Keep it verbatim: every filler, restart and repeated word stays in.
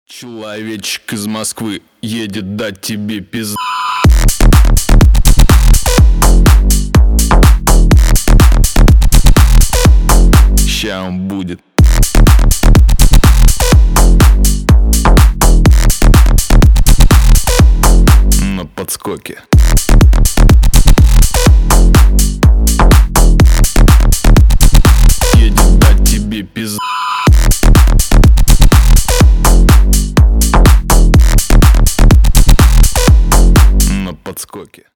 Человечек из Москвы едет дать тебе пиз... Ща он будет. На подскоке. Едет дать тебе пиз... На подскоке.